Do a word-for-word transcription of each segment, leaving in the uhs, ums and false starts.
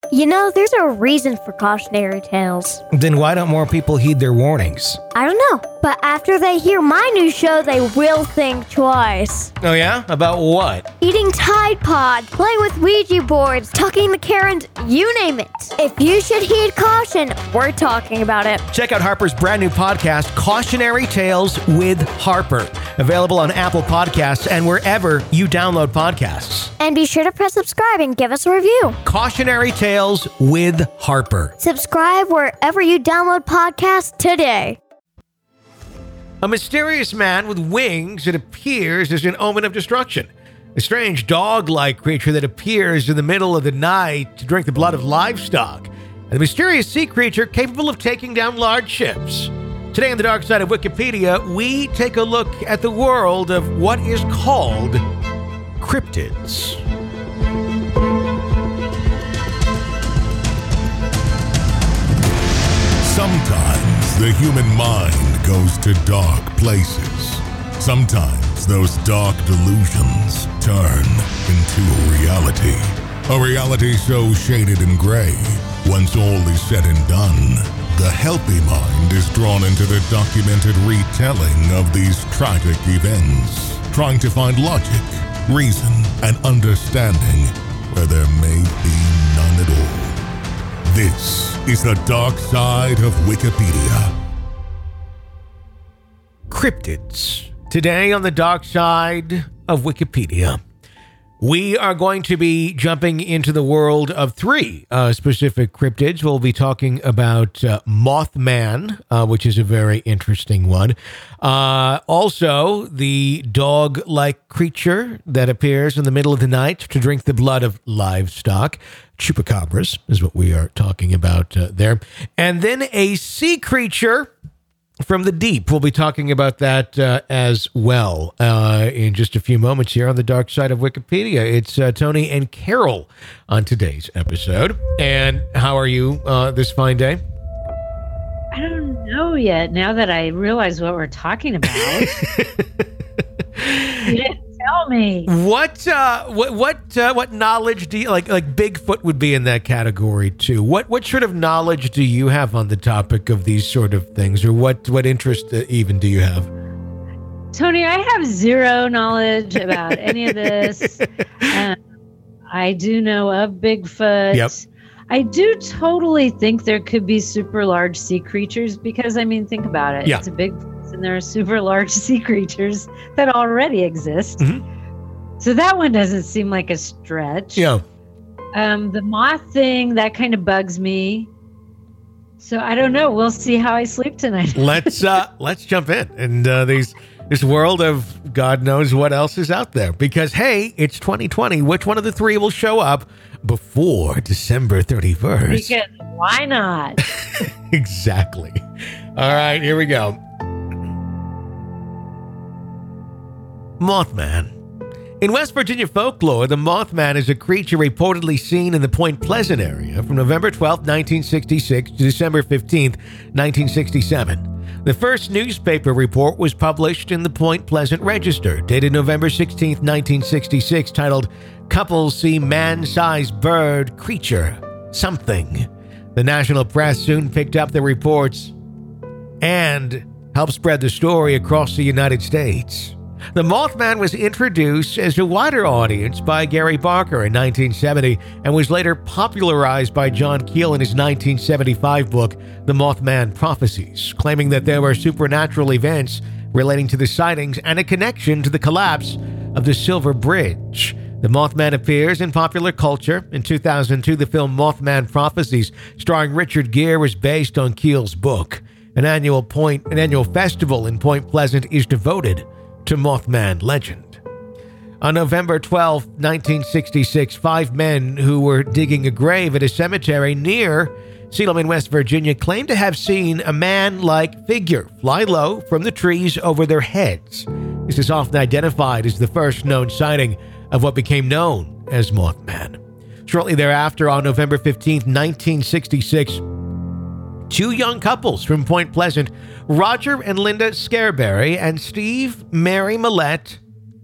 You know, there's a reason for cautionary tales. Then why don't more people heed their warnings? I don't know, but after they hear my new show, they will think twice. Oh yeah? About what? Eating Tide Pod, playing with Ouija boards, talking to Karens, you name it. If you should heed caution, we're talking about it. Check out Harper's brand new podcast, Cautionary Tales with Harper. Available on Apple Podcasts and wherever you download podcasts. And be sure to press subscribe and give us a review. Cautionary Tales with Harper. Subscribe wherever you download podcasts today. A mysterious man with wings that appears as an omen of destruction. A strange dog-like creature that appears in the middle of the night to drink the blood of livestock. And a mysterious sea creature capable of taking down large ships. Today on the dark side of Wikipedia, we take a look at the world of what is called cryptids. Sometimes the human mind goes to dark places. Sometimes those dark delusions turn into a reality. A reality so shaded in gray, once all is said and done, the healthy mind is drawn into the documented retelling of these tragic events, trying to find logic, reason, and understanding where there may be none at all. This is the dark side of Wikipedia. Cryptids. Today on the dark side of Wikipedia, we are going to be jumping into the world of three uh, specific cryptids. We'll be talking about uh, Mothman, uh, which is a very interesting one. Uh, also, the dog-like creature that appears in the middle of the night to drink the blood of livestock. Chupacabras is what we are talking about uh, there. And then a sea creature from the deep. We'll be talking about that uh, as well uh, in just a few moments here on the dark side of Wikipedia. It's uh, Tony and Carol on today's episode. And how are you uh, this fine day? I don't know yet, now that I realize what we're talking about. You didn't tell me. What uh, what what uh, what knowledge do you like? Like Bigfoot would be in that category too. What what sort of knowledge do you have on the topic of these sort of things, or what what interest uh, even do you have? Tony, I have zero knowledge about any of this. Um, I do know of Bigfoot. Yep. I do totally think there could be super large sea creatures because, I mean, think about it. Yeah. It's a big place and there are super large sea creatures that already exist. Mm-hmm. So that one doesn't seem like a stretch. Yeah. Um, the moth thing, that kind of bugs me. So I don't know. We'll see how I sleep tonight. let's uh, let's jump in and uh, these this world of God knows what else is out there. Because hey, it's twenty twenty. Which one of the three will show up before December thirty-first? Because why not? Exactly. All right, here we go. Mothman. In West Virginia folklore, the Mothman is a creature reportedly seen in the Point Pleasant area from November twelfth, nineteen sixty-six to December fifteenth, nineteen sixty-seven. The first newspaper report was published in the Point Pleasant Register, dated November sixteenth, nineteen sixty-six, titled "Couples See Man-Sized Bird Creature Something." The national press soon picked up the reports and helped spread the story across the United States. The Mothman was introduced as a wider audience by Gary Barker in nineteen seventy and was later popularized by John Keel in his nineteen seventy-five book, The Mothman Prophecies, claiming that there were supernatural events relating to the sightings and a connection to the collapse of the Silver Bridge. The Mothman appears in popular culture. In two thousand two, the film Mothman Prophecies, starring Richard Gere, was based on Keel's book. An annual point, an annual festival in Point Pleasant is devoted to Mothman legend. On November twelfth, nineteen sixty-six, five men who were digging a grave at a cemetery near Seelum, West Virginia, claimed to have seen a man-like figure fly low from the trees over their heads. This is often identified as the first known sighting of what became known as Mothman. Shortly thereafter, on November fifteenth, nineteen sixty-six, two young couples from Point Pleasant, Roger and Linda Scarberry and Steve Mary Millette,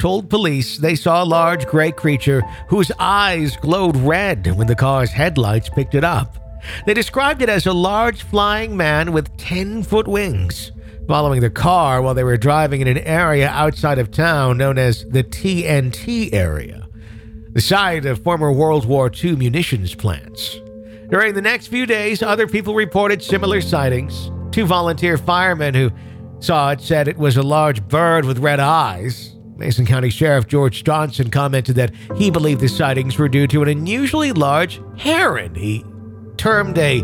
told police they saw a large gray creature whose eyes glowed red when the car's headlights picked it up. They described it as a large flying man with ten-foot wings, following the car while they were driving in an area outside of town known as the T N T area, the site of former World War Two munitions plants. During the next few days, other people reported similar sightings. Two volunteer firemen who saw it said it was a large bird with red eyes. Mason County Sheriff George Johnson commented that he believed the sightings were due to an unusually large heron he termed a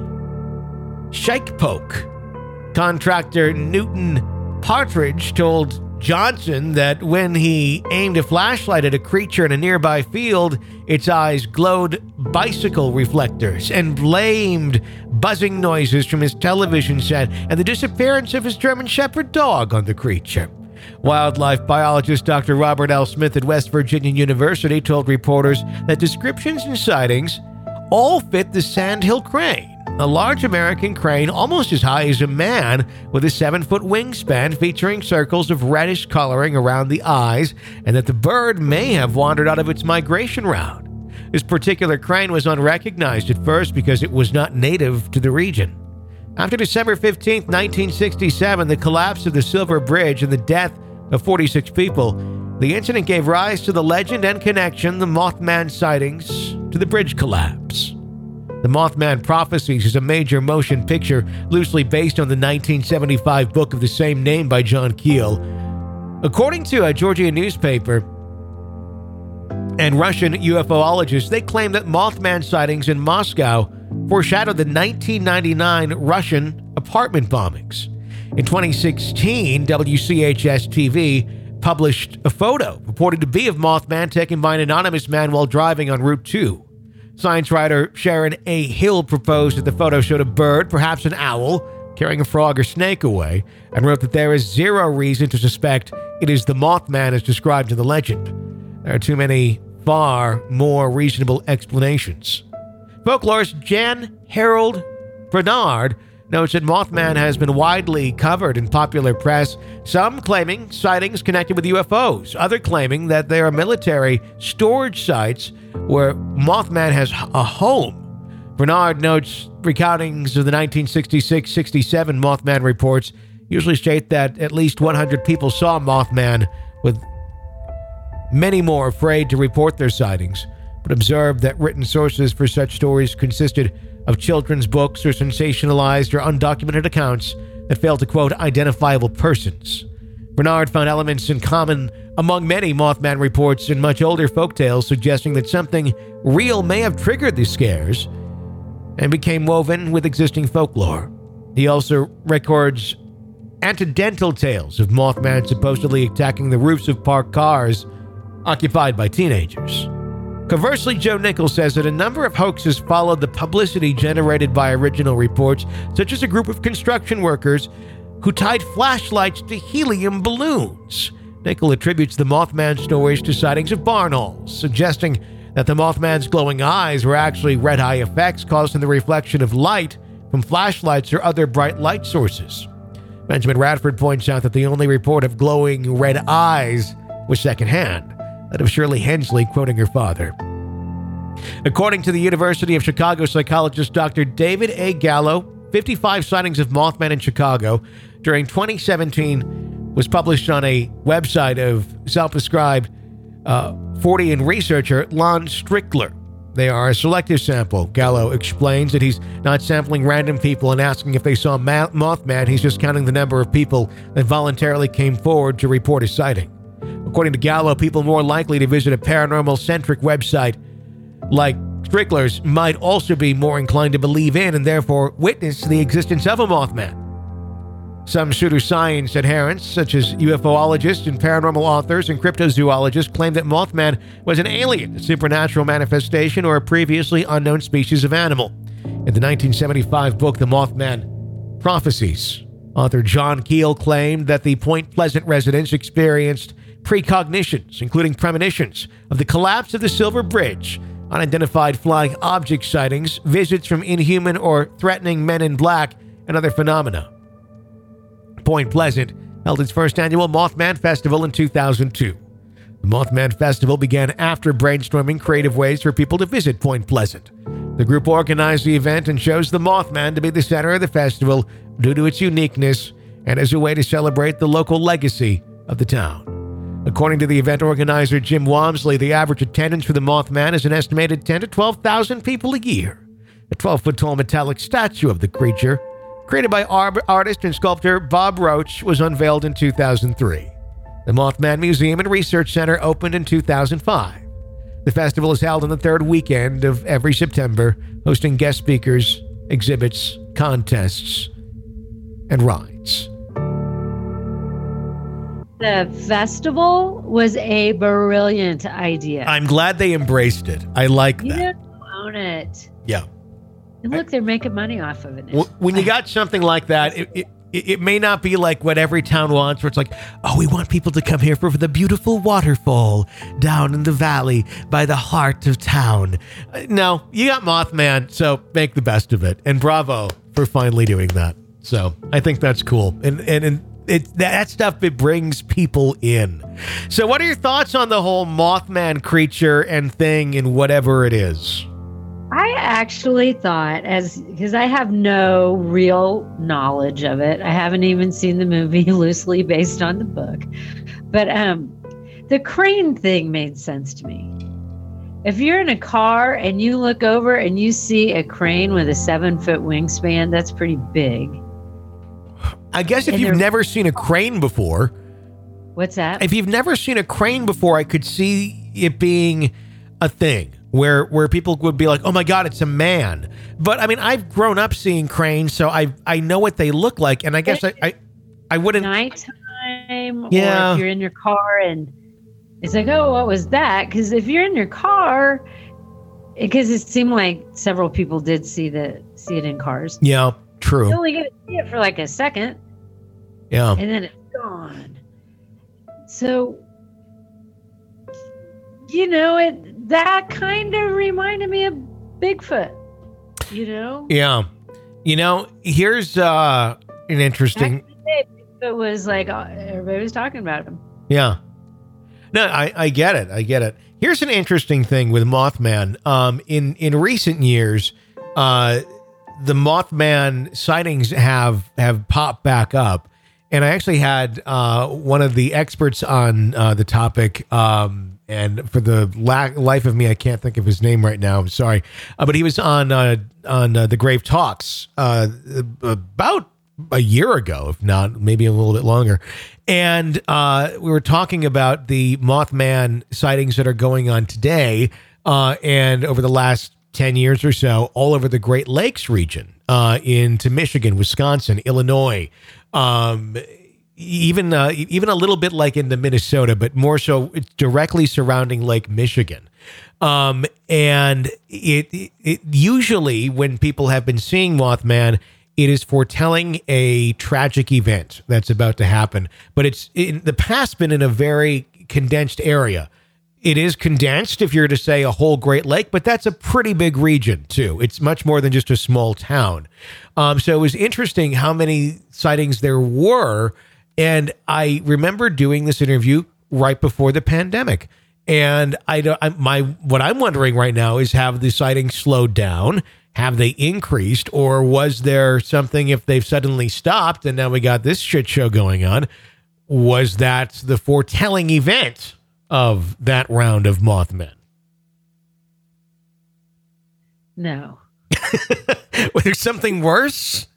shikepoke. Contractor Newton Partridge told Johnson that when he aimed a flashlight at a creature in a nearby field, its eyes glowed bicycle reflectors, and blamed buzzing noises from his television set and the disappearance of his German Shepherd dog on the creature. Wildlife biologist Doctor Robert L. Smith at West Virginia University told reporters that descriptions and sightings all fit the sandhill crane, a large American crane almost as high as a man with a seven-foot wingspan featuring circles of reddish coloring around the eyes, and that the bird may have wandered out of its migration route. This particular crane was unrecognized at first because it was not native to the region. After December fifteenth, nineteen sixty-seven, the collapse of the Silver Bridge and the death of forty-six people, the incident gave rise to the legend and connection, the Mothman sightings, to the bridge collapse. The Mothman Prophecies is a major motion picture loosely based on the nineteen seventy-five book of the same name by John Keel. According to a Georgia newspaper and Russian UFOologists, they claim that Mothman sightings in Moscow foreshadowed the nineteen ninety-nine Russian apartment bombings. In twenty sixteen, W C H S T V published a photo purported to be of Mothman taken by an anonymous man while driving on Route two. Science writer Sharon A. Hill proposed that the photo showed a bird, perhaps an owl, carrying a frog or snake away, and wrote that there is zero reason to suspect it is the Mothman as described in the legend. There are too many far more reasonable explanations. Folklorist Jan Harold Bernard notes that Mothman has been widely covered in popular press, some claiming sightings connected with U F Os, others claiming that they are military storage sites where Mothman has a home. Bernard notes recountings of the nineteen sixty-six sixty-seven Mothman reports usually state that at least one hundred people saw Mothman, with many more afraid to report their sightings, but observed that written sources for such stories consisted of children's books or sensationalized or undocumented accounts that failed to quote identifiable persons. Bernard found elements in common among many Mothman reports and much older folktales, suggesting that something real may have triggered the scares and became woven with existing folklore. He also records anecdotal tales of Mothman supposedly attacking the roofs of parked cars occupied by teenagers. Conversely, Joe Nichols says that a number of hoaxes followed the publicity generated by original reports, such as a group of construction workers who tied flashlights to helium balloons. Nichols attributes the Mothman stories to sightings of barn owls, suggesting that the Mothman's glowing eyes were actually red-eye effects caused in the reflection of light from flashlights or other bright light sources. Benjamin Radford points out that the only report of glowing red eyes was secondhand, that of Shirley Hensley quoting her father. According to the University of Chicago psychologist Doctor David A. Gallo, fifty-five sightings of Mothman in Chicago during twenty seventeen was published on a website of self-described uh, Fortean researcher Lon Strickler. They are a selective sample. Gallo explains that he's not sampling random people and asking if they saw Ma- Mothman. He's just counting the number of people that voluntarily came forward to report a sighting. According to Gallo, people more likely to visit a paranormal-centric website like Strickler's might also be more inclined to believe in and therefore witness the existence of a Mothman. Some pseudoscience adherents, such as UFOologists and paranormal authors and cryptozoologists, claim that Mothman was an alien, a supernatural manifestation, or a previously unknown species of animal. In the nineteen seventy-five book, The Mothman Prophecies, author John Keel claimed that the Point Pleasant residents experienced precognitions, including premonitions, of the collapse of the Silver Bridge, unidentified flying object sightings, visits from inhuman or threatening men in black, and other phenomena. Point Pleasant held its first annual Mothman Festival in two thousand two. The Mothman Festival began after brainstorming creative ways for people to visit Point Pleasant. The group organized the event and chose the Mothman to be the center of the festival due to its uniqueness and as a way to celebrate the local legacy of the town. According to the event organizer Jim Walmsley, the average attendance for the Mothman is an estimated ten to twelve thousand people a year. A twelve-foot-tall metallic statue of the creature, created by ar- artist and sculptor Bob Roach, was unveiled in two thousand three. The Mothman Museum and Research Center opened in two thousand five. The festival is held on the third weekend of every September, hosting guest speakers, exhibits, contests, and rides. The festival was a brilliant idea. I'm glad they embraced it. I like You that. don't own it. Yeah. And look, they're making money off of it. Well, when you got something like that, it, it, it may not be like what every town wants, where it's like, oh, we want people to come here for the beautiful waterfall down in the valley by the heart of town. Uh, No, you got Mothman, so make the best of it. And bravo for finally doing that. So I think that's cool. And, and, and it, that stuff, it brings people in. So what are your thoughts on the whole Mothman creature and thing and whatever it is? I actually thought, as because I have no real knowledge of it, I haven't even seen the movie loosely based on the book, but um, the crane thing made sense to me. If you're in a car and you look over and you see a crane with a seven foot wingspan, that's pretty big. I guess if And you've they're- never seen a crane before, What's that? if you've never seen a crane before, I could see it being a thing where where people would be like, "Oh my God, it's a man." But I mean, I've grown up seeing cranes, so I I know what they look like, and I guess I I, I wouldn't. Nighttime, Yeah. or if you're in your car and it's like, oh, what was that? Because if you're in your car, because it seemed like several people did see the see it in cars. Yeah, true. You only get to see it for like a second, Yeah, and then it's gone. So, you know, it that kind of reminded me of Bigfoot. You know, yeah. You know, here's uh an interesting. Back in the day, Bigfoot was like uh, everybody was talking about him. Yeah. No, I, I get it. I get it. Here's an interesting thing with Mothman. Um, in, in recent years, uh, the Mothman sightings have, have popped back up. And I actually had uh, one of the experts on uh, the topic, um, and for the la- life of me, I can't think of his name right now. I'm sorry. Uh, but he was on uh, on uh, the Grave Talks uh, about a year ago, if not maybe a little bit longer. And uh, we were talking about the Mothman sightings that are going on today uh, and over the last ten years or so, all over the Great Lakes region, uh, into Michigan, Wisconsin, Illinois, um, even uh, even a little bit like into Minnesota, but more so it's directly surrounding Lake Michigan. Um, and it, it, it usually when people have been seeing Mothman, it is foretelling a tragic event that's about to happen, but it's in the past been in a very condensed area. It is condensed if you're to say a whole Great Lake, but that's a pretty big region too. It's much more than just a small town. Um, so it was interesting how many sightings there were. And I remember doing this interview right before the pandemic. And I don't, I, my, what I'm wondering right now is, have the sightings slowed down? Have they increased, or was there something, if they've suddenly stopped and now we got this shit show going on, was that the foretelling event of that round of Mothman? No. Was there something worse?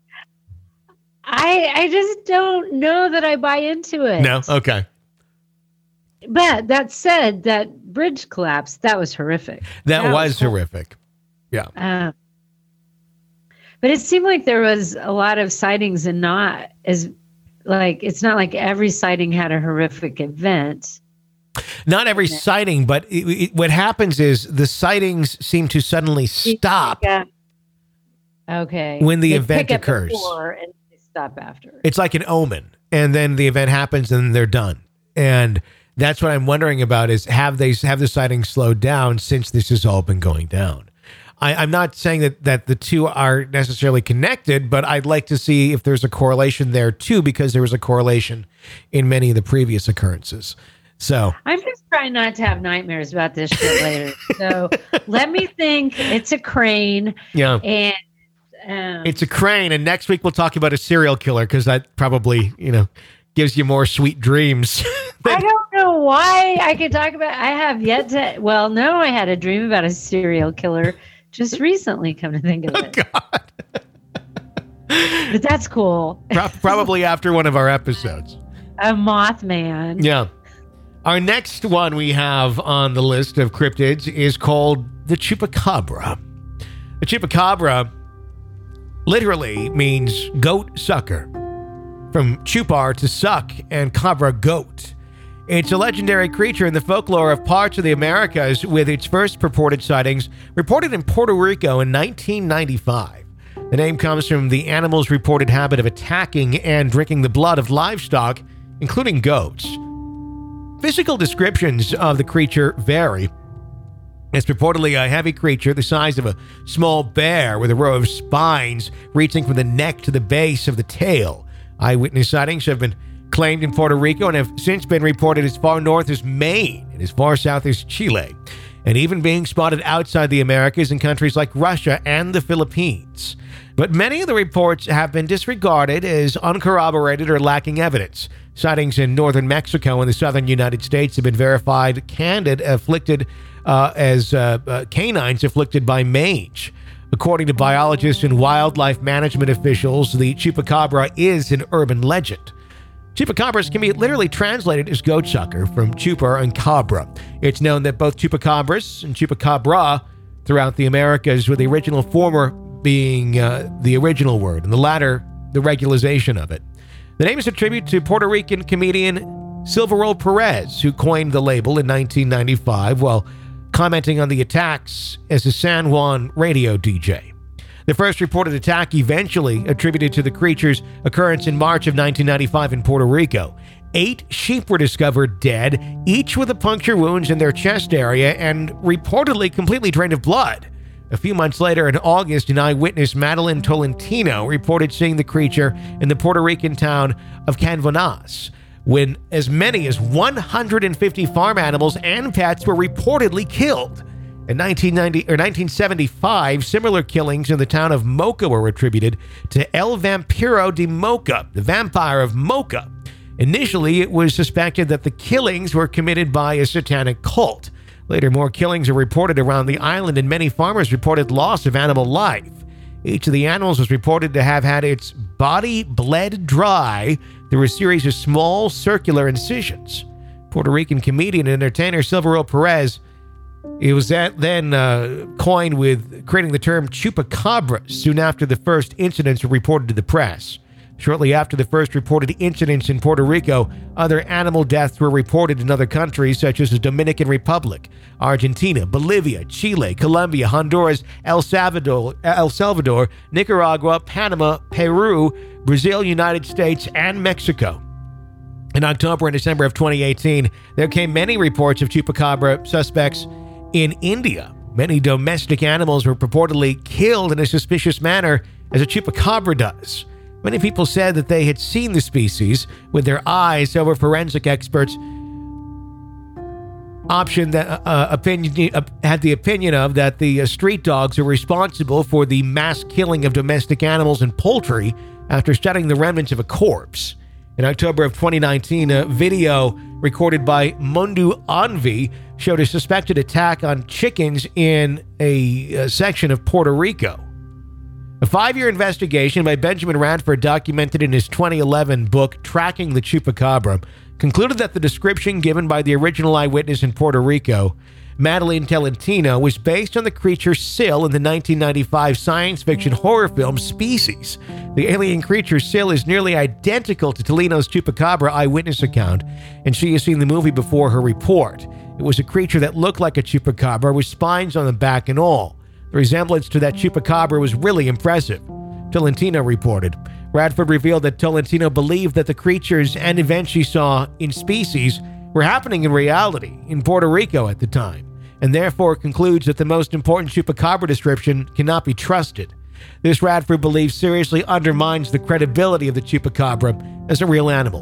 I I just don't know that I buy into it. No? Okay. But that said, that bridge collapse, that was horrific. That, That was, was horrible. horrific. Yeah. Um, but it seemed like there was a lot of sightings, and not as like, it's not like every sighting had a horrific event. Not every sighting, but it, it, what happens is the sightings seem to suddenly stop Yeah. Okay. when the They event pick up occurs. before and they stop after. It's like an omen, and then the event happens and they're done. And that's what I'm wondering about, is have they have the sightings slowed down since this has all been going down? I, I'm not saying that, that the two are necessarily connected, but I'd like to see if there's a correlation there too, because there was a correlation in many of the previous occurrences. So I'm just trying not to have nightmares about this shit later. So let me think. It's a crane. Yeah. And um, it's a crane. And next week we'll talk about a serial killer because that probably, you know, gives you more sweet dreams. I don't know why I could talk about. I have yet to. Well, no, I had a dream about a serial killer just recently. Come to think of it, oh, God. But that's cool. Pro- probably after one of our episodes. A Mothman. Yeah. Our next one we have on the list of cryptids is called the Chupacabra. The Chupacabra literally means goat sucker. From chupar to suck and cabra goat. It's a legendary creature in the folklore of parts of the Americas, with its first purported sightings reported in Puerto Rico in nineteen ninety-five. The name comes from the animal's reported habit of attacking and drinking the blood of livestock, including goats. Physical descriptions of the creature vary. It's purportedly a heavy creature the size of a small bear with a row of spines reaching from the neck to the base of the tail. Eyewitness sightings have been claimed in Puerto Rico and have since been reported as far north as Maine and as far south as Chile, and even being spotted outside the Americas in countries like Russia and the Philippines. But many of the reports have been disregarded as uncorroborated or lacking evidence. Sightings in northern Mexico and the southern United States have been verified candid, afflicted uh, as uh, uh, canines afflicted by mange. According to biologists and wildlife management officials, the chupacabra is an urban legend. Chupacabras can be literally translated as goat sucker from chupar and cabra. It's known that both chupacabras and chupacabra throughout the Americas, with the original former being uh, the original word and the latter the regularization of it. The name is a tribute to Puerto Rican comedian Silvero Perez, who coined the label in nineteen ninety-five while commenting on the attacks as a San Juan radio D J. The first reported attack eventually attributed to the creature's occurrence in March of nineteen ninety-five in Puerto Rico. Eight sheep were discovered dead, each with a puncture wounds in their chest area and reportedly completely drained of blood. A few months later, in August, an eyewitness, Madeline Tolentino, reported seeing the creature in the Puerto Rican town of Canvonas, when as many as one hundred fifty farm animals and pets were reportedly killed. In nineteen ninety or nineteen seventy-five, similar killings in the town of Mocha were attributed to El Vampiro de Mocha, the vampire of Mocha. Initially, it was suspected that the killings were committed by a satanic cult. Later, more killings were reported around the island, and many farmers reported loss of animal life. Each of the animals was reported to have had its body bled dry through a series of small circular incisions. Puerto Rican comedian and entertainer Silvero Perez, it was that then uh, coined with creating the term chupacabra soon after the first incidents were reported to the press. Shortly after the first reported incidents in Puerto Rico, other animal deaths were reported in other countries such as the Dominican Republic, Argentina, Bolivia, Chile, Colombia, Honduras, El Salvador, El Salvador, Nicaragua, Panama, Peru, Brazil, United States, and Mexico. In October and December of twenty eighteen, there came many reports of chupacabra suspects in India. Many domestic animals were purportedly killed in a suspicious manner, as a chupacabra does. Many people said that they had seen the species with their eyes. However, forensic experts option that uh, opinion uh, had the opinion of that the uh, street dogs are responsible for the mass killing of domestic animals and poultry after studying the remnants of a corpse. In October of twenty nineteen, a video recorded by Mundu Anvi showed a suspected attack on chickens in a, a section of Puerto Rico. A five-year investigation by Benjamin Radford, documented in his twenty eleven book, Tracking the Chupacabra, concluded that the description given by the original eyewitness in Puerto Rico, Madeline Tolentino, was based on the creature Syl in the nineteen ninety-five science fiction horror film Species. The alien creature Syl is nearly identical to Tolentino's Chupacabra eyewitness account, and she has seen the movie before her report. It was a creature that looked like a chupacabra with spines on the back and all. The resemblance to that chupacabra was really impressive, Tolentino reported. Radford revealed that Tolentino believed that the creatures and events she saw in Species were happening in reality in Puerto Rico at the time, and therefore concludes that the most important chupacabra description cannot be trusted. This, Radford believes, seriously undermines the credibility of the chupacabra as a real animal.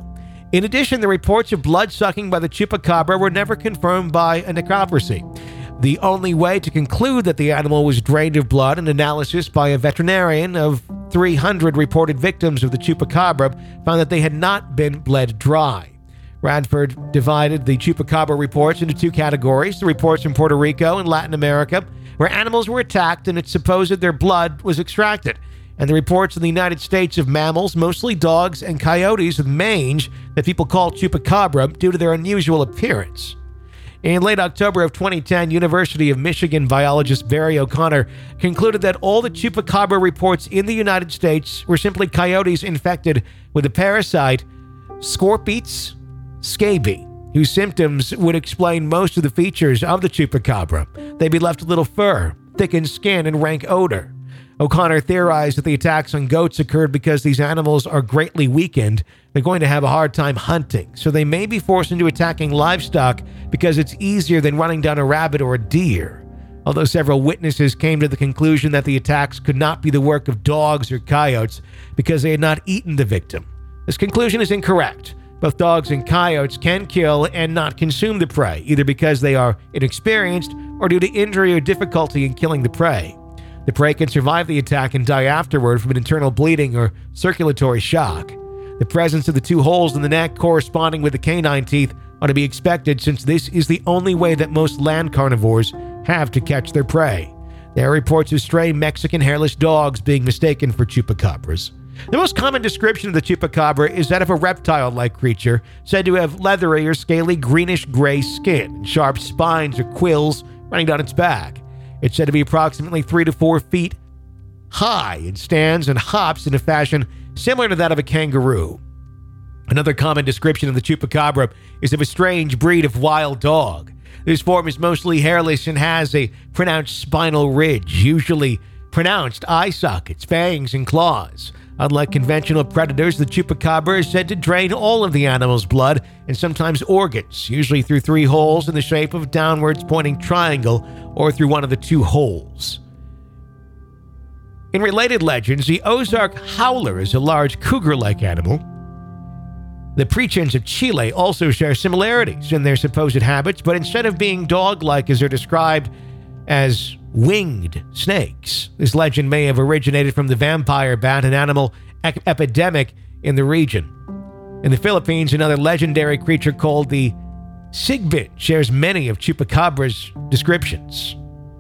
In addition, the reports of blood sucking by the chupacabra were never confirmed by a necropsy. The only way to conclude that the animal was drained of blood, an analysis by a veterinarian of three hundred reported victims of the chupacabra found that they had not been bled dry. Radford divided the chupacabra reports into two categories: the reports from Puerto Rico and Latin America, where animals were attacked and it's supposed their blood was extracted, and the reports in the United States of mammals, mostly dogs and coyotes with mange, that people call chupacabra due to their unusual appearance. In late October of twenty ten, University of Michigan biologist Barry O'Connor concluded that all the chupacabra reports in the United States were simply coyotes infected with the parasite Scorpites scabiei, whose symptoms would explain most of the features of the chupacabra. They'd be left with little fur, thickened skin, and rank odor. O'Connor theorized that the attacks on goats occurred because these animals are greatly weakened. They're going to have a hard time hunting, so they may be forced into attacking livestock because it's easier than running down a rabbit or a deer. Although several witnesses came to the conclusion that the attacks could not be the work of dogs or coyotes because they had not eaten the victim. This conclusion is incorrect. Both dogs and coyotes can kill and not consume the prey, either because they are inexperienced or due to injury or difficulty in killing the prey. The prey can survive the attack and die afterward from an internal bleeding or circulatory shock. The presence of the two holes in the neck corresponding with the canine teeth are to be expected, since this is the only way that most land carnivores have to catch their prey. There are reports of stray Mexican hairless dogs being mistaken for chupacabras. The most common description of the chupacabra is that of a reptile-like creature, said to have leathery or scaly greenish-gray skin and sharp spines or quills running down its back. It's said to be approximately three to four feet high and stands and hops in a fashion similar to that of a kangaroo. Another common description of the chupacabra is of a strange breed of wild dog. This form is mostly hairless and has a pronounced spinal ridge, usually pronounced eye sockets, fangs, and claws. Unlike conventional predators, the chupacabra is said to drain all of the animal's blood and sometimes organs, usually through three holes in the shape of a downwards pointing triangle or through one of the two holes. In related legends, the Ozark howler is a large cougar-like animal. The Pre-Chins of Chile also share similarities in their supposed habits, but instead of being dog-like as they're described as winged snakes. This legend may have originated from the vampire bat, an animal ep- epidemic in the region. In the Philippines, another legendary creature called the Sigbin shares many of chupacabra's descriptions.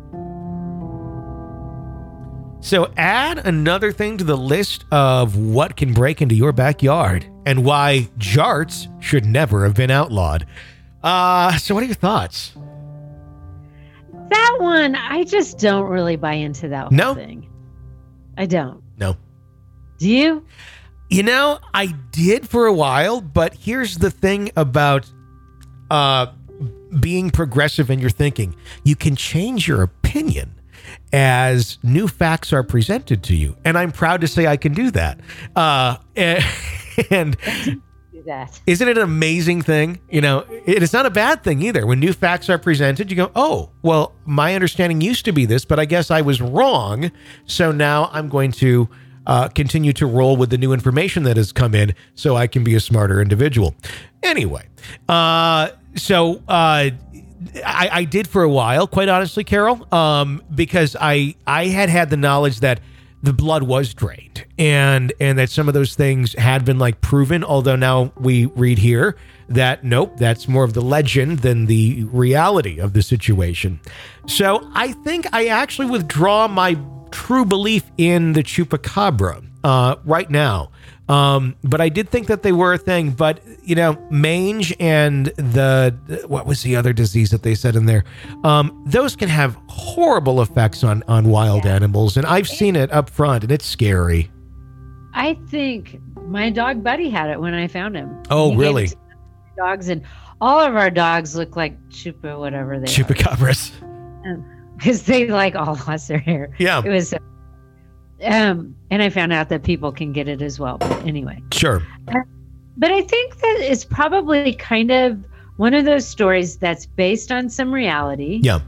So add another thing to the list of what can break into your backyard and why jarts should never have been outlawed. Uh, so what are your thoughts? That one, I just don't really buy into that whole no. thing. I don't. No. Do you? You know, I did for a while, but here's the thing about uh, being progressive in your thinking. You can change your opinion as new facts are presented to you. And I'm proud to say I can do that. Uh, and... and That. Isn't it an amazing thing? You know, it is not a bad thing either. When new facts are presented, you go, oh, well, my understanding used to be this, but I guess I was wrong. So now I'm going to uh, continue to roll with the new information that has come in so I can be a smarter individual. Anyway, uh, so uh, I, I did for a while, quite honestly, Carol, um, because I, I had had the knowledge that the blood was drained and and that some of those things had been like proven, although now we read here that nope, that's more of the legend than the reality of the situation. So I think I actually withdraw my true belief in the chupacabra uh, right now. Um, but I did think that they were a thing. But, you know, mange and the, what was the other disease that they said in there? Um, those can have horrible effects on, on wild yeah. animals. And I've seen it up front, and it's scary. I think my dog Buddy had it when I found him. Oh, he really? Dogs, and all of our dogs look like chupa, whatever they Chupacabras. Because they like all lost their hair. Yeah. It was... Um, and I found out that people can get it as well. But anyway. Sure. Uh, but I think that it's probably kind of one of those stories that's based on some reality. Yeah.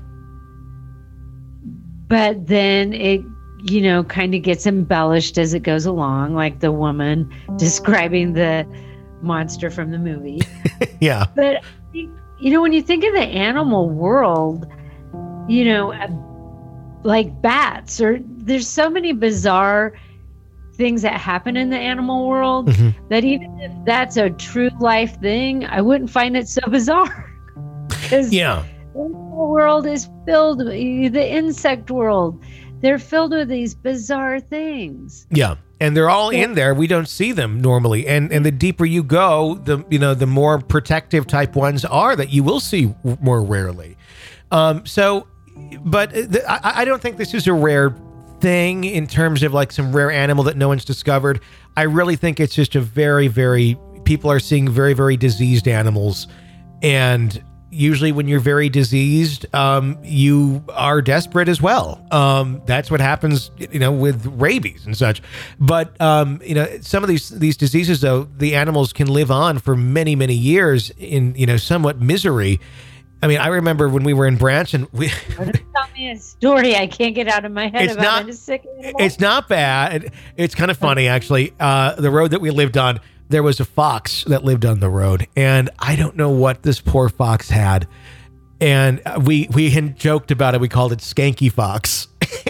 But then it, you know, kind of gets embellished as it goes along, like the woman describing the monster from the movie. Yeah. But, you know, when you think of the animal world, you know, uh, like bats, or there's so many bizarre things that happen in the animal world mm-hmm. that even if that's a true life thing, I wouldn't find it so bizarre. Yeah. The animal world is filled with the insect world. They're filled with these bizarre things. Yeah. And they're all in there. We don't see them normally. And and the deeper you go, the you know, the more protective type ones are that you will see more rarely. Um, so, but the, I, I don't think this is a rare thing in terms of like some rare animal that no one's discovered. I really think it's just a very, very, people are seeing very, very diseased animals. And usually when you're very diseased, um, you are desperate as well. Um, that's what happens, you know, with rabies and such. But, um, you know, some of these, these diseases, though, the animals can live on for many, many years in, you know, somewhat misery. I mean, I remember when we were in Branson, we tell me a story I can't get out of my head it's about not, a sick animal. It's not bad. It, it's kind of funny, actually. Uh, the road that we lived on, there was a fox that lived on the road, and I don't know what this poor fox had. And we we had joked about it. We called it Skanky Fox.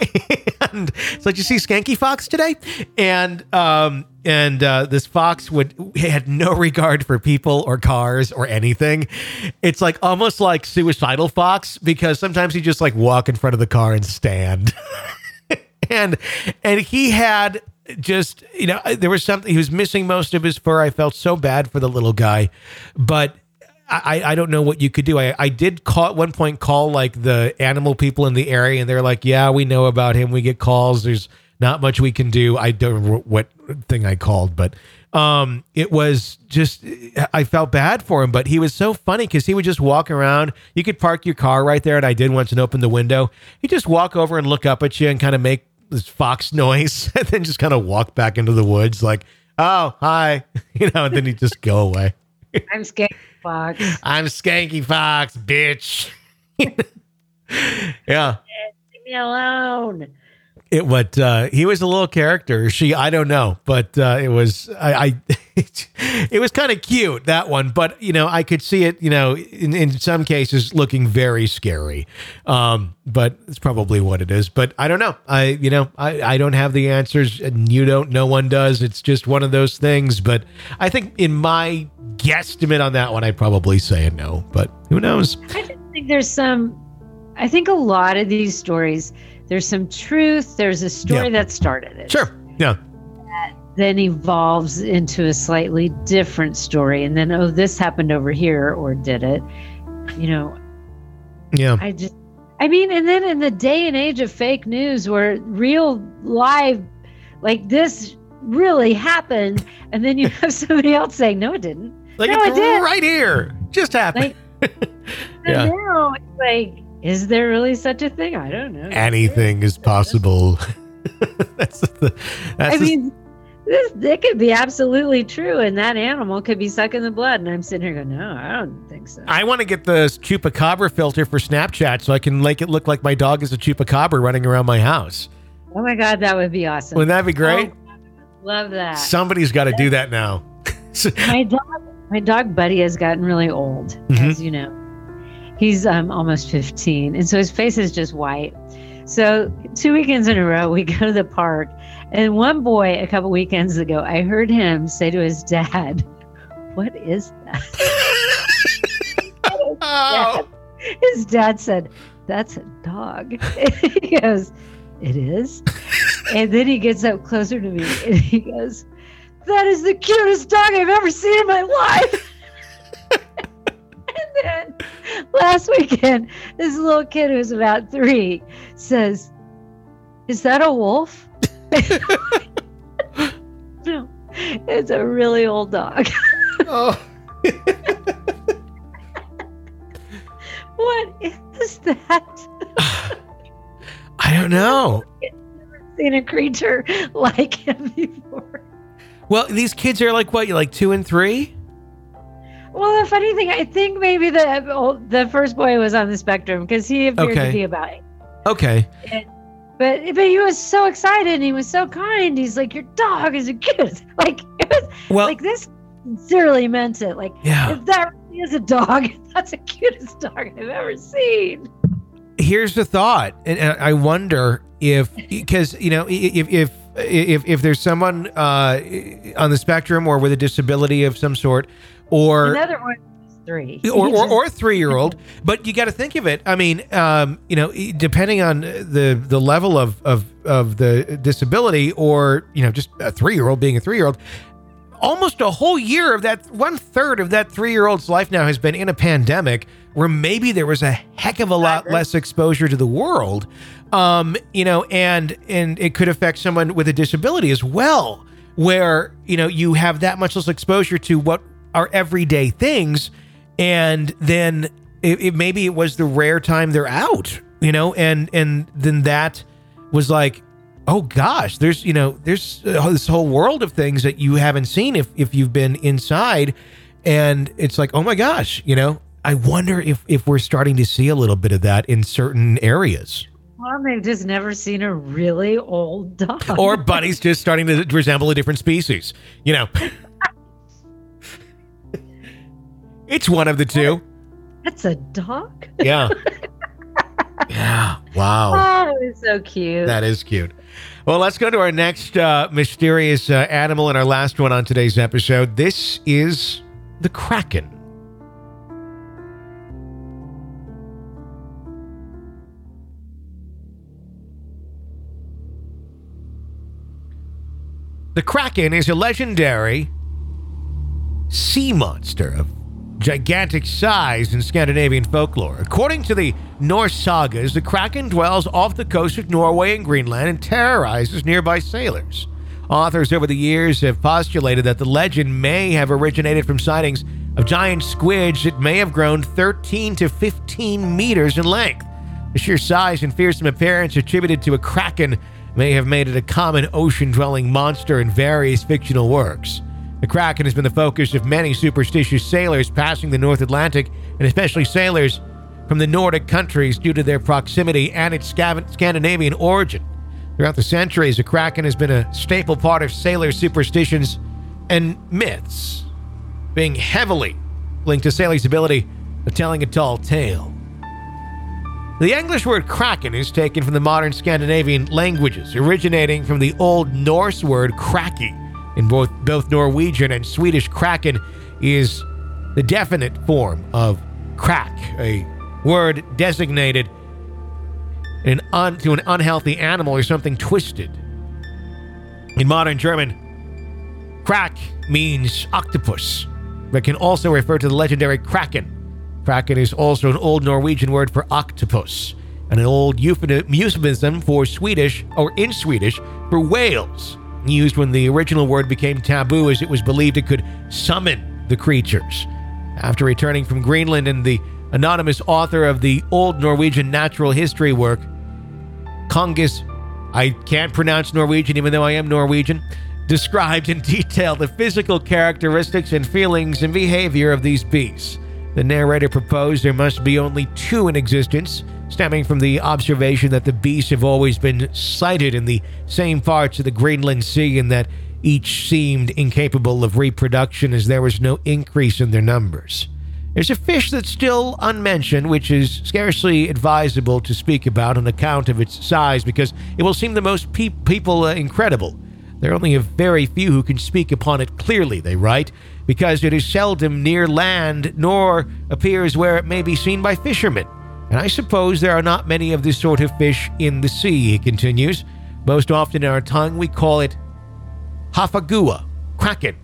And it's like, you see Skanky Fox today? And um and uh, this fox would he had no regard for people or cars or anything. It's like almost like suicidal fox, because sometimes he just like walk in front of the car and stand. and and he had just, you know, there was something, he was missing most of his fur. I felt so bad for the little guy, but I, I don't know what you could do. I, I did call at one point, call like the animal people in the area, and they're like, yeah, we know about him. We get calls. There's not much we can do. I don't remember what thing I called, but um, it was just, I felt bad for him, but he was so funny because he would just walk around. You could park your car right there, and I did once and open the window. He'd just walk over and look up at you and kind of make this fox noise and then just kind of walk back into the woods like, oh, hi, you know, and then he'd just go away. I'm Skanky Fox. I'm Skanky Fox, bitch. Yeah. Leave me alone. It what uh, he was a little character. She, I don't know, but uh, it was I. I it, it was kind of cute, that one, but you know, I could see it, you know, in, in some cases looking very scary. Um, but it's probably what it is. But I don't know. I you know I, I don't have the answers, and you don't. No one does. It's just one of those things. But I think in my guesstimate on that one, I'd probably say a no. But who knows? I just think there's some. I think a lot of these stories, there's some truth. There's a story Yeah. that started it. Sure. Yeah. That then evolves into a slightly different story. And then, oh, this happened over here, or did it? You know, Yeah. I just, I mean, and then in the day and age of fake news where real live, like this really happened. And then you have somebody else saying, no, it didn't. Like no, it's it did. right here. Just happened. Like, Yeah. And now it's like, is there really such a thing? I don't know. Anything is possible. that's the. That's I the, mean, this it could be absolutely true, and that animal could be sucking the blood. And I'm sitting here going, no, I don't think so. I want to get the chupacabra filter for Snapchat so I can make it look like my dog is a chupacabra running around my house. Oh my God, that would be awesome. Wouldn't that be great? Oh, love that. Somebody's got to do that now. my dog, my dog Buddy has gotten really old, Mhm. as you know. He's um, almost fifteen, and so his face is just white. So two weekends in a row, we go to the park, and one boy a couple weekends ago, I heard him say to his dad, "What is that?" Oh. His dad said, "That's a dog." He goes, "It is?" And then he gets up closer to me, and he goes, "That is the cutest dog I've ever seen in my life." And then last weekend, this little kid who's about three says, "Is that a wolf?" No, it's a really old dog. Oh. What is that? I don't know. I've never seen a creature like him before. Well, these kids are like what? You like two and three? Well, the funny thing, I think maybe the oh, the first boy was on the spectrum because he appeared Okay. to be about eight. Okay. But but he was so excited and he was so kind. He's like, "Your dog is a good." Like it was Well, like this sincerely meant it. Like, Yeah. if that really is a dog, that's the cutest dog I've ever seen. Here's the thought, and and I wonder if, because you know, if if if if there's someone uh, on the spectrum or with a disability of some sort, or Another one is three. or, He or, just- or a three-year-old, but you got to think of it. I mean, um, you know, depending on the the level of, of of the disability, or you know, just a three-year-old being a three-year-old, almost a whole year of that, one third of that three-year-old's life now has been in a pandemic where maybe there was a heck of a lot less exposure to the world, um, you know, and and it could affect someone with a disability as well, where you know you have that much less exposure to what are everyday things. And then it, it maybe it was the rare time they're out, you know, and and then that was like, oh gosh, there's you know there's uh, this whole world of things that you haven't seen if if you've been inside, and it's like, oh my gosh, you know, I wonder if if we're starting to see a little bit of that in certain areas, Well, they've just never seen a really old dog. or Buddy's just starting to resemble a different species, you know. It's one of the two. That's a dog? Yeah. Yeah. Wow. Oh, it's so cute. That is cute. Well, let's go to our next uh, mysterious uh, animal and our last one on today's episode. This is the Kraken. The Kraken is a legendary sea monster of gigantic size in Scandinavian folklore. According to the Norse sagas, the Kraken dwells off the coast of Norway and Greenland and terrorizes nearby sailors. Authors over the years have postulated that the legend may have originated from sightings of giant squids that may have grown thirteen to fifteen meters in length. The sheer size and fearsome appearance attributed to a Kraken may have made it a common ocean-dwelling monster in various fictional works. The Kraken has been the focus of many superstitious sailors passing the North Atlantic, and especially sailors from the Nordic countries due to their proximity and its Scav- Scandinavian origin. Throughout the centuries, the Kraken has been a staple part of sailor superstitions and myths, being heavily linked to sailors' ability of telling a tall tale. The English word Kraken is taken from the modern Scandinavian languages, originating from the Old Norse word kraki. In both, both Norwegian and Swedish, Kraken is the definite form of krak, a word designated an un, to an unhealthy animal or something twisted. In modern German, krak means octopus, but can also refer to the legendary Kraken. Kraken is also an Old Norwegian word for octopus, and an old euphemism for Swedish, or in Swedish, for whales, used when the original word became taboo as it was believed it could summon the creatures. After returning from Greenland, and the anonymous author of the Old Norwegian natural history work, Kongus, I can't pronounce Norwegian even though I am Norwegian, described in detail the physical characteristics and feelings and behavior of these beasts. The narrator proposed there must be only two in existence, stemming from the observation that the beasts have always been sighted in the same parts of the Greenland Sea, and that each seemed incapable of reproduction as there was no increase in their numbers. There's a fish that's still unmentioned, which is scarcely advisable to speak about on account of its size, because it will seem the most pe- people uh, incredible. There are only a very few who can speak upon it clearly, they write, because it is seldom near land, nor appears where it may be seen by fishermen. And I suppose there are not many of this sort of fish in the sea, he continues. Most often in our tongue we call it hafagua, kraken.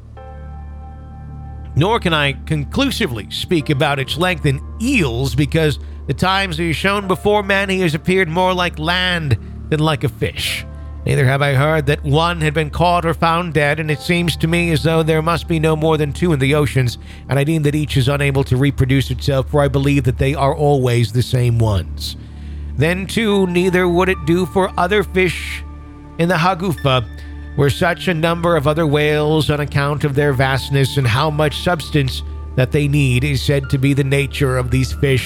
Nor can I conclusively speak about its length in eels, because the times he has shown before men he has appeared more like land than like a fish. Neither have I heard that one had been caught or found dead, and it seems to me as though there must be no more than two in the oceans, and I deem that each is unable to reproduce itself, for I believe that they are always the same ones. Then, too, neither would it do for other fish in the Hagufa, where such a number of other whales, on account of their vastness and how much substance that they need, is said to be the nature of these fish,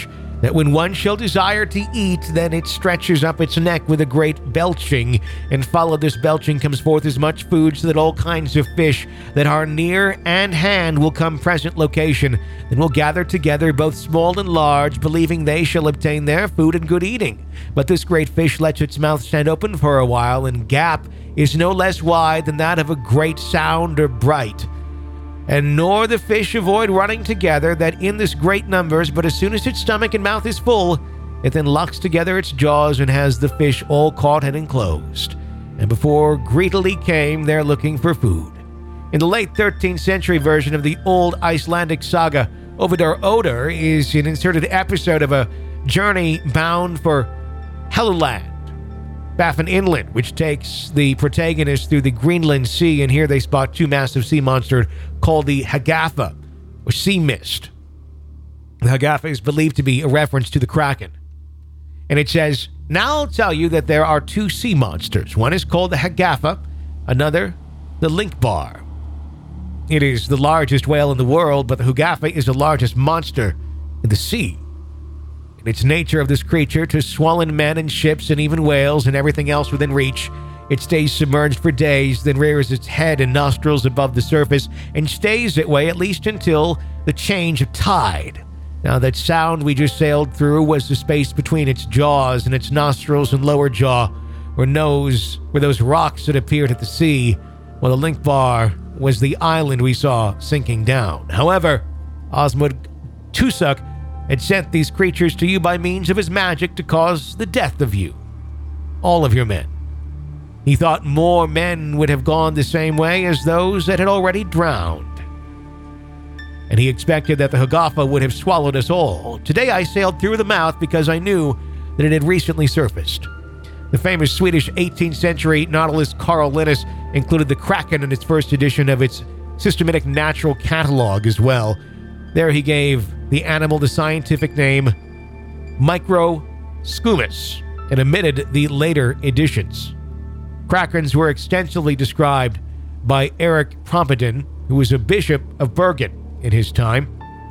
that when one shall desire to eat, then it stretches up its neck with a great belching, and follow this belching comes forth as much food, so that all kinds of fish that are near and hand will come present location, and will gather together, both small and large, believing they shall obtain their food and good eating. But this great fish lets its mouth stand open for a while, and gap is no less wide than that of a great sound or bright. And nor the fish avoid running together, that in this great numbers, but as soon as its stomach and mouth is full, it then locks together its jaws and has the fish all caught and enclosed. And before greedily came, they're looking for food. In the late thirteenth century version of the old Icelandic saga, Ovidar Odr is an inserted episode of a journey bound for Helluland, Baffin Inland, which takes the protagonist through the Greenland Sea, and here they spot two massive sea monsters called the Hagafa, or sea mist. The Hagafa is believed to be a reference to the Kraken. And it says, "Now I'll tell you that there are two sea monsters. One is called the Hagafa, another the Linkbar. It is the largest whale in the world, but the Hagafa is the largest monster in the sea. And its nature of this creature to swallow men and ships and even whales and everything else within reach. It stays submerged for days, then rears its head and nostrils above the surface, and stays that way at least until the change of tide. Now, that sound we just sailed through was the space between its jaws and its nostrils and lower jaw, or nose, were those rocks that appeared at the sea, while the Linkbar was the island we saw sinking down. However, Osmund Tusuk had sent these creatures to you by means of his magic to cause the death of you, all of your men. He thought more men would have gone the same way as those that had already drowned. And he expected that the Hagafa would have swallowed us all. Today I sailed through the mouth because I knew that it had recently surfaced." The famous Swedish eighteenth century Nautilus Carl Linus included the Kraken in its first edition of its Systematic Natural Catalog as well. There he gave the animal the scientific name Microscumus and omitted the later editions. Krakens were extensively described by Eric Prompedin, who was a bishop of Bergen in his time.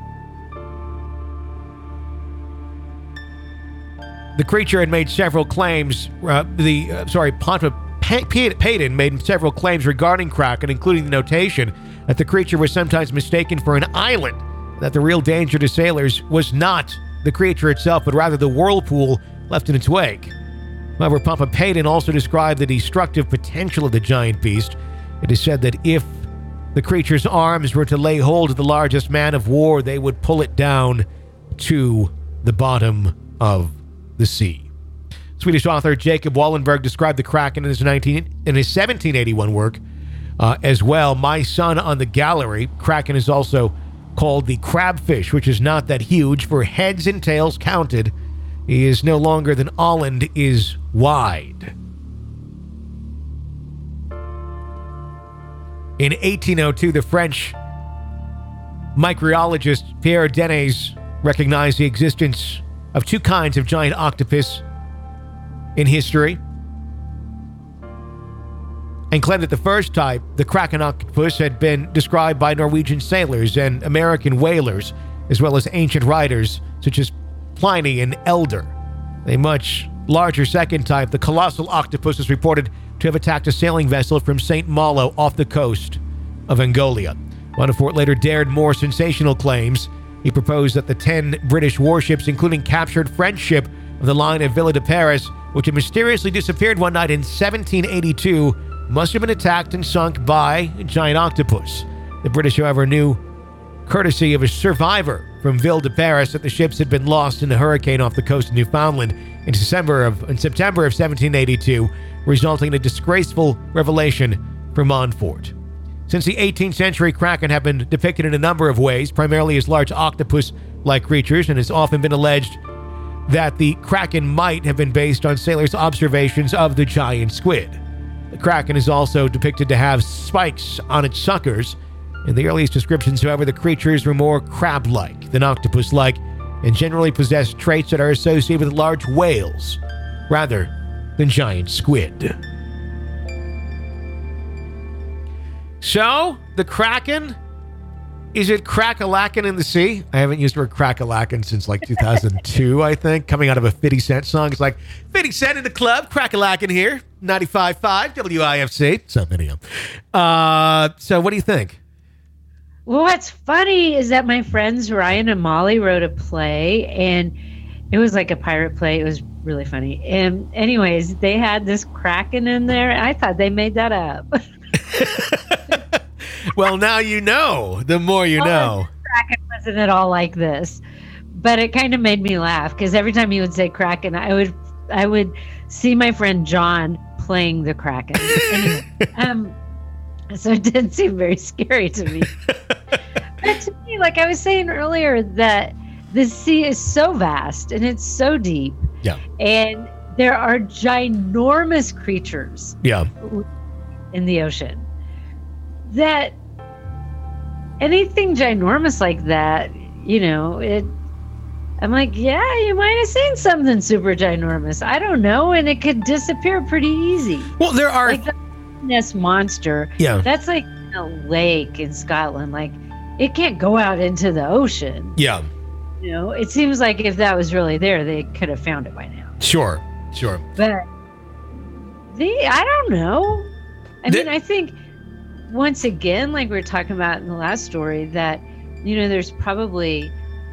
The creature had made several claims. Uh, the uh, sorry, Pontiff Payden made several claims regarding Kraken, including the notation that the creature was sometimes mistaken for an island, that the real danger to sailors was not the creature itself, but rather the whirlpool left in its wake. However, Pompeyden also described the destructive potential of the giant beast. It is said that if the creature's arms were to lay hold of the largest man of war, they would pull it down to the bottom of the sea. Swedish author Jacob Wallenberg described the Kraken in his, nineteen, in his seventeen eighty-one work uh, as well. My Son on the Gallery. Kraken is also called the crabfish, which is not that huge. For heads and tails counted, he is no longer than Åland is wide. In eighteen oh two, the French microbiologist Pierre Denis recognized the existence of two kinds of giant octopus in history and claimed that the first type, the Kraken octopus, had been described by Norwegian sailors and American whalers, as well as ancient writers such as Pliny and Elder. A much larger second type, the colossal octopus, is reported to have attacked a sailing vessel from Saint Malo off the coast of Angola. Bonaparte later dared more sensational claims. He proposed that the ten British warships, including captured French ship of the line of Villa de Paris, which had mysteriously disappeared one night in seventeen eighty-two, must have been attacked and sunk by a giant octopus. The British, however, knew, courtesy of a survivor from Ville de Paris, that the ships had been lost in a hurricane off the coast of Newfoundland in December of in September of seventeen eighty-two, resulting in a disgraceful revelation for Montfort. Since the eighteenth century, Kraken have been depicted in a number of ways, primarily as large octopus-like creatures, and it's often been alleged that the Kraken might have been based on sailors' observations of the giant squid. The Kraken is also depicted to have spikes on its suckers. In the earliest descriptions, however, the creatures were more crab-like than octopus-like and generally possessed traits that are associated with large whales rather than giant squid. So, the Kraken Is it crack-a-lackin' in the sea? I haven't used the word crack-a-lackin' since like two thousand two, I think. Coming out of a fifty Cent song. It's like, fifty Cent in the club, crack-a-lackin' here. ninety-five point five W I F C. What's up, video? Uh, so what do you think? Well, what's funny is that my friends Ryan and Molly wrote a play, and it was like a pirate play. It was really funny. And anyways, they had this Kraken in there. I thought they made that up. Well, now you know. The more you know. Kraken wasn't at all like this, but it kind of made me laugh because every time you would say Kraken, I would, I would see my friend John playing the Kraken. Anyway, um, so it didn't seem very scary to me. But to me, like I was saying earlier, that the sea is so vast and it's so deep. Yeah. And there are ginormous creatures. Yeah. In the ocean. That anything ginormous like that, you know, it. I'm like, yeah, you might have seen something super ginormous. I don't know, and it could disappear pretty easy. Well, there are like the Ness monster. Yeah, that's like a lake in Scotland. Like, it can't go out into the ocean. Yeah, you know, it seems like if that was really there, they could have found it by now. Sure, sure. But the I don't know. I the, mean, I think. Once again, like we were talking about in the last story, that, you know, there's probably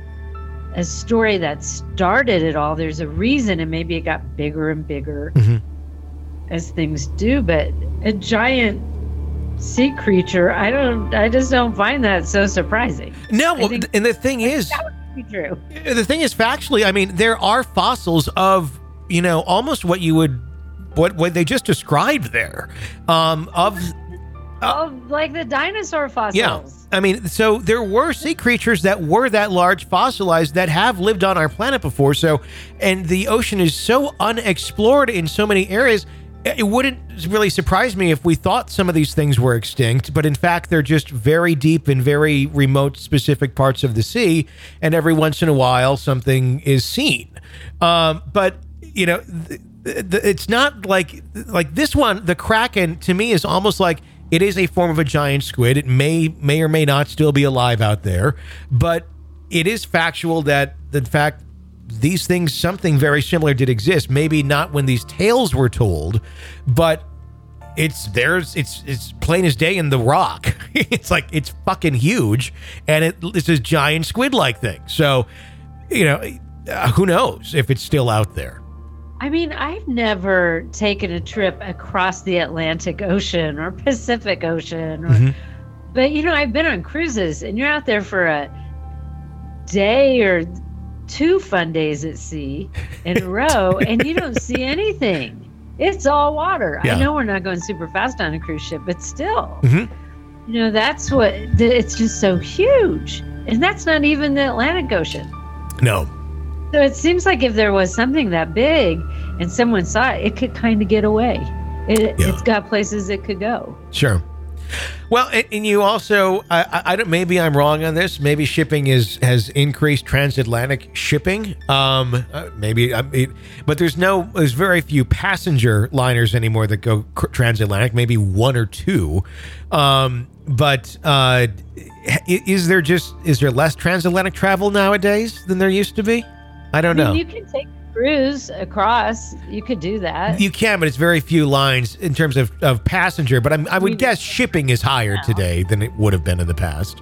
a story that started it all. There's a reason, and maybe it got bigger and bigger mm-hmm. as things do. But a giant sea creature, I don't, I just don't find that so surprising. No, well, and the thing is, that would be true. The thing is, factually, I mean, there are fossils of, you know, almost what you would, what what they just described there, um, of. Uh, oh, like the dinosaur fossils. Yeah. I mean, so there were sea creatures that were that large fossilized that have lived on our planet before. So, and the ocean is so unexplored in so many areas. It wouldn't really surprise me if we thought some of these things were extinct, but in fact, they're just very deep in very remote, specific parts of the sea. And every once in a while, something is seen. Um, but, you know, th- th- it's not like, like this one, the Kraken, to me, is almost like, it is a form of a giant squid. It may may or may not still be alive out there, but it is factual that, in fact, these things, something very similar did exist. Maybe not when these tales were told, but it's there's it's it's plain as day in the rock. It's like it's fucking huge, and it, it's this giant squid-like thing. So, you know, uh, who knows if it's still out there. I mean, I've never taken a trip across the Atlantic Ocean or Pacific Ocean, or, mm-hmm. but, you know, I've been on cruises, and you're out there for a day or two fun days at sea in a row, and you don't see anything. It's all water. Yeah. I know we're not going super fast on a cruise ship, but still, mm-hmm. you know, that's what, it's just so huge. And that's not even the Atlantic Ocean. No. So it seems like if there was something that big and someone saw it, it could kind of get away. It, yeah. It's got places it could go. Sure. Well, and, and you also, I, I don't. Maybe I'm wrong on this. Maybe shipping is has increased transatlantic shipping. Um, uh, maybe, I mean, but there's no, there's very few passenger liners anymore that go transatlantic. Maybe one or two. Um, but uh, is there just is there less transatlantic travel nowadays than there used to be? I don't I mean, know. You can take a cruise across. You could do that. You can, but it's very few lines in terms of, of passenger. But I'm, I would I mean, guess shipping is higher now. today than it would have been in the past.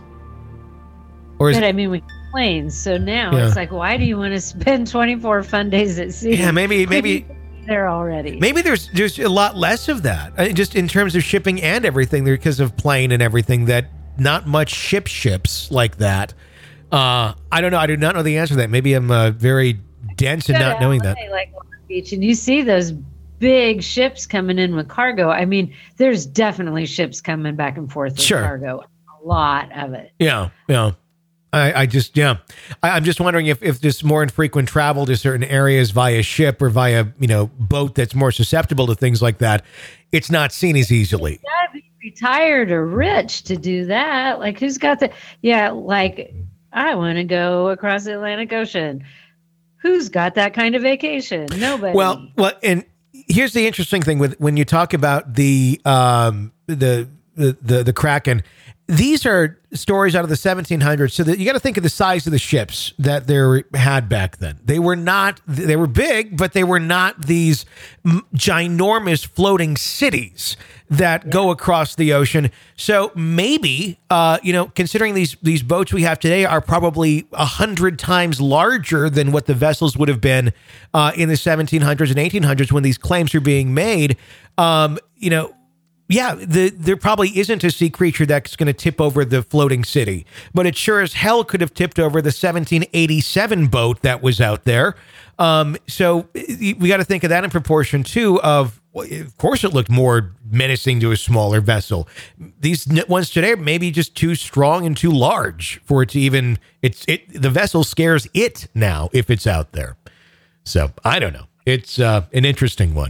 Or is but it, I mean, we planes. So now yeah. it's like, why do you want to spend twenty-four fun days at sea? Yeah, maybe maybe there already. Maybe there's there's a lot less of that, uh, just in terms of shipping and everything, because of plane and everything. That not much ship ships like that. Uh, I don't know. I do not know the answer to that. Maybe I'm uh, very dense in not knowing that. Like Long Beach, and you see those big ships coming in with cargo. I mean, there's definitely ships coming back and forth with sure. cargo. A lot of it. Yeah, yeah. I, I just, yeah. I, I'm just wondering if, if there's more infrequent travel to certain areas via ship or via, you know, boat that's more susceptible to things like that. It's not seen as easily. You gotta be retired or rich to do that. Like, who's got the, yeah, like, I want to go across the Atlantic Ocean. Who's got that kind of vacation? Nobody. Well, well, and here's the interesting thing with when you talk about the um, the, the the the Kraken. these are stories out of the seventeen hundreds. So that you got to think of the size of the ships that they had back then. They were not, they were big, but they were not these ginormous floating cities that yeah. go across the ocean. So maybe, uh, you know, considering these, these boats we have today are probably a hundred times larger than what the vessels would have been uh, in the seventeen hundreds and eighteen hundreds when these claims are being made, um, you know, yeah, the, there probably isn't a sea creature that's going to tip over the floating city, but it sure as hell could have tipped over the seventeen eighty-seven boat that was out there. Um, so we got to think of that in proportion too of, of course it looked more menacing to a smaller vessel. These ones today may be just too strong and too large for it to even, it's it. The vessel scares it now if it's out there. So I don't know. It's uh, an interesting one.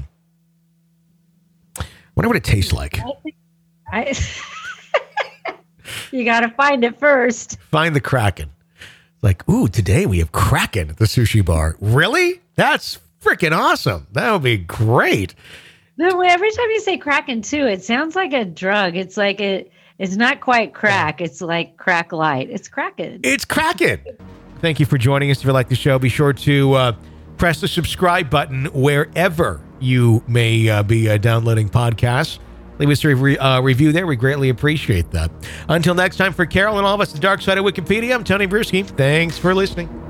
Wonder what it tastes like. I, you got to find it first. Find the Kraken. Like, ooh, today we have Kraken at the sushi bar. Really? That's freaking awesome. That would be great. No, every time you say Kraken too, it sounds like a drug. It's like it. It's not quite crack. It's like crack light. It's Kraken. It's Kraken. Thank you for joining us. If you like the show, be sure to uh, press the subscribe button wherever you may uh, be uh, downloading podcasts. Leave us a re- uh, review there. We greatly appreciate that. Until next time, for Carol and all of us, the Dark Side of Wikipedia, I'm Tony Bruschi. Thanks for listening.